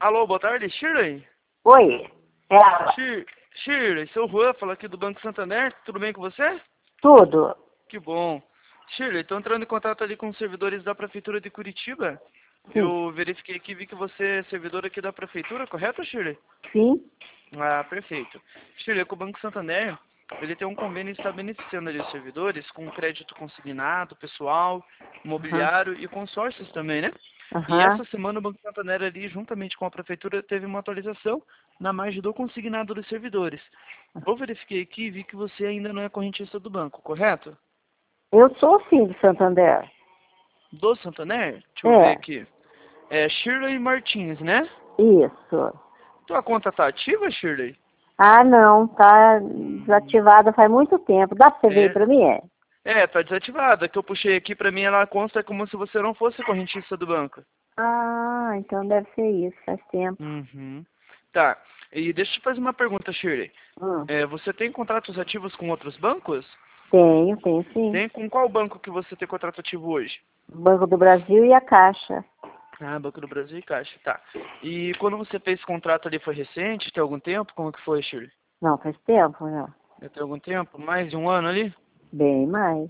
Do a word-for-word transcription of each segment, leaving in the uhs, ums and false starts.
Alô, boa tarde, Shirley? Oi, é ela. Shir Shirley, seu Juan, fala aqui do Banco Santander, tudo bem com você? Tudo. Que bom. Shirley, estou entrando em contato ali com os servidores da Prefeitura de Curitiba. Sim. Eu verifiquei aqui e vi que você é servidor aqui da Prefeitura, correto, Shirley? Sim. Ah, perfeito. Shirley, com o Banco Santander, ele tem um convênio que está beneficiando ali os servidores com crédito consignado, pessoal, Aham. imobiliário e consórcios também, né? E Aham. essa semana o Banco Santander ali, juntamente com a Prefeitura, teve uma atualização na margem do consignado dos servidores. Eu verifiquei aqui e vi que você ainda não é correntista do banco, correto? Eu sou sim de Santander. Do Santander? Deixa eu ver É, aqui. É Shirley Martins, né? isso. Tua conta tá ativa, Shirley? Ah, não, tá Hum, desativada faz muito tempo. Dá pra você ver é. pra mim, é? É, tá desativada. Que eu puxei aqui pra mim, ela consta como se você não fosse correntista do banco. Ah, então deve ser isso, faz tempo. Uhum. Tá. E deixa eu te fazer uma pergunta, Shirley. Hum. É, você tem contratos ativos com outros bancos? Tenho, tenho sim. Tem? Com qual banco que você tem contrato ativo hoje? Banco do Brasil e a Caixa. Ah, Banco do Brasil e Caixa, tá. E quando você fez esse contrato ali, foi recente? Tem algum tempo? Como que foi, Shirley? Não, faz tempo, não. Já tem algum tempo? Mais de um ano ali? Bem mais.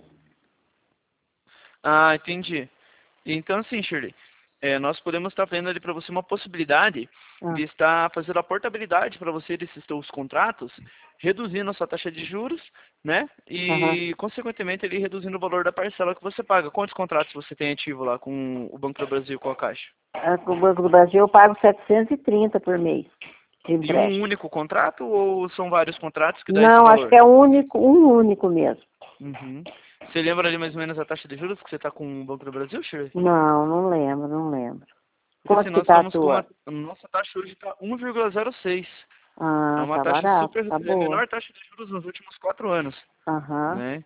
Ah, entendi. Então, assim, Shirley, é, nós podemos estar vendo ali para você uma possibilidade Ah. de estar fazendo a portabilidade para você desses seus contratos, reduzindo a sua taxa de juros, né? Aham. E, consequentemente, ali reduzindo o valor da parcela que você paga. Quantos contratos você tem ativo lá com o Banco do Brasil e com a Caixa? Ah, com o Banco do Brasil eu pago setecentos e trinta por mês de E um empréstimo. único contrato ou são vários contratos que dá esse Não, acho que valor? é um único, um único mesmo. Uhum. Você lembra ali mais ou menos a taxa de juros que você está com o Banco do Brasil, Shirley? Não, não lembro, não lembro. Porque assim, Quanto que nós tá a estamos com a, tua? a nossa taxa hoje está um vírgula zero seis. É Ah, uma tá taxa barato, super, tá é a boa. menor taxa de juros nos últimos quatro anos, Aham, né?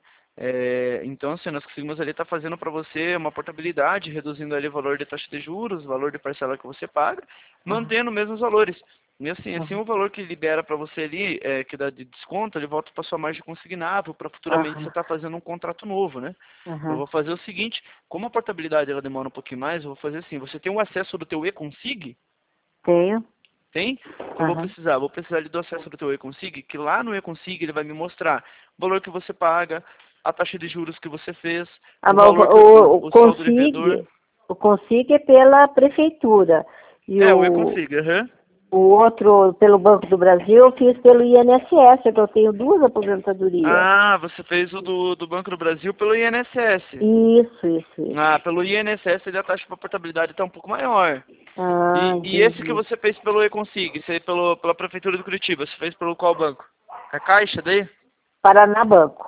É, então, assim, nós conseguimos ali estar fazendo para você uma portabilidade, reduzindo ali o valor de taxa de juros, o valor de parcela que você paga, aham, mantendo os mesmos valores. E assim, assim aham, o valor que libera para você ali, é, que dá de desconto, ele volta para sua margem consignável, para futuramente você aham, estar fazendo um contrato novo, né? Eu aham. vou fazer o seguinte, como a portabilidade ela demora um pouquinho mais, eu vou fazer assim, você tem o acesso do teu e-consig? Tenho? Tem? Eu vou Aham. precisar, vou precisar ali do acesso do teu e-consig, que lá no e-consig ele vai me mostrar o valor que você paga, a taxa de juros que você fez, Ah, o mas valor que o, o, o o saldo devedor. Consig, o Consig é pela prefeitura. E É, o o, e-consig, aham. o outro, pelo Banco do Brasil, eu fiz pelo I N S S, que eu tenho duas aposentadorias. Ah, você fez o do, do Banco do Brasil pelo I N S S. Isso, isso, isso. Ah, pelo I N S S ele a taxa de portabilidade está um pouco maior. Ah, E, e esse que entendi. você fez pelo e-consig, você pelo, pela Prefeitura de Curitiba, você fez pelo qual banco? A Caixa daí? Paraná Banco.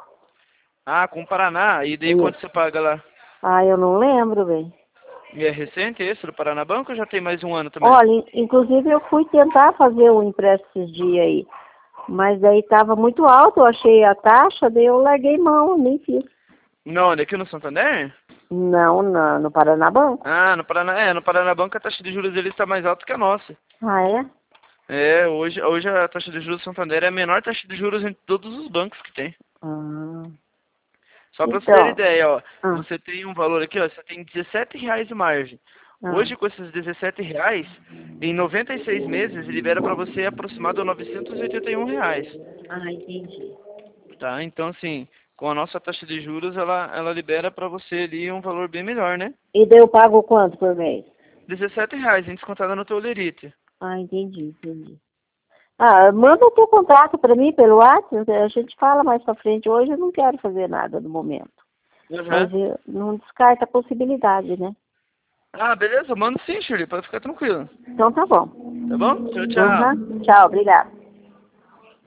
Ah, com o Paraná. E daí quanto Isso. você paga lá? Ah, eu não lembro, bem. E é recente esse do Paraná Banco ou já tem mais um ano também? Olha, in- inclusive eu fui tentar fazer o empréstimo esses dias aí, mas daí estava muito alto, eu achei a taxa, daí eu larguei mão, nem fiz. Não, aqui no Santander? Não, na, no Paraná Banco. Ah, no Paraná, é, no Paraná Banco a taxa de juros deles está mais alta que a nossa. Ah, é? É, hoje, hoje a taxa de juros do Santander é a menor taxa de juros entre todos os bancos que tem. Ah, Só para você ter então, ideia, ó, ah, você tem um valor aqui, ó, você tem dezessete reais de margem. ah, Hoje com esses dezessete reais, em noventa e seis meses, libera para você aproximado a novecentos e oitenta e um reais. ah, entendi. Tá? Então, assim, com a nossa taxa de juros, ela, ela libera para você ali um valor bem melhor, né? E daí eu pago quanto por mês? dezessete reais, em descontada no teu lerite. Ah, entendi, entendi. Ah, manda o teu contato para mim pelo WhatsApp, a gente fala mais pra frente. Hoje eu não quero fazer nada no momento, Uhum. mas eu não descarta a possibilidade, né? Ah, beleza, manda sim, Shirley, pode ficar tranquilo. Então tá bom. Tá bom? Tchau, tchau. Uhum. Tchau, obrigada.